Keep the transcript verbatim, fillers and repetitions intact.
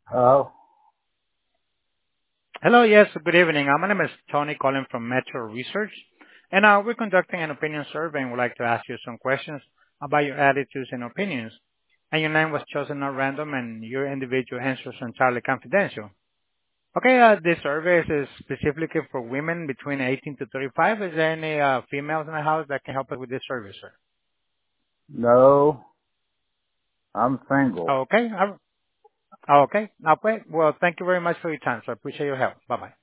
Oh, Hello, yes, good evening. Uh, My name is Tony calling from Metro Research, and uh, we're conducting an opinion survey and would like to ask you some questions about your attitudes and opinions. And your name was chosen at random and your individual answers are entirely confidential. Okay, uh, this survey is specifically for women between eighteen to thirty-five. Is there any uh, females in the house that can help us with this survey, sir? no, I'm single. Okay, uh, okay. Now, well, thank you very much for your time, sir. I appreciate your help. Bye-bye.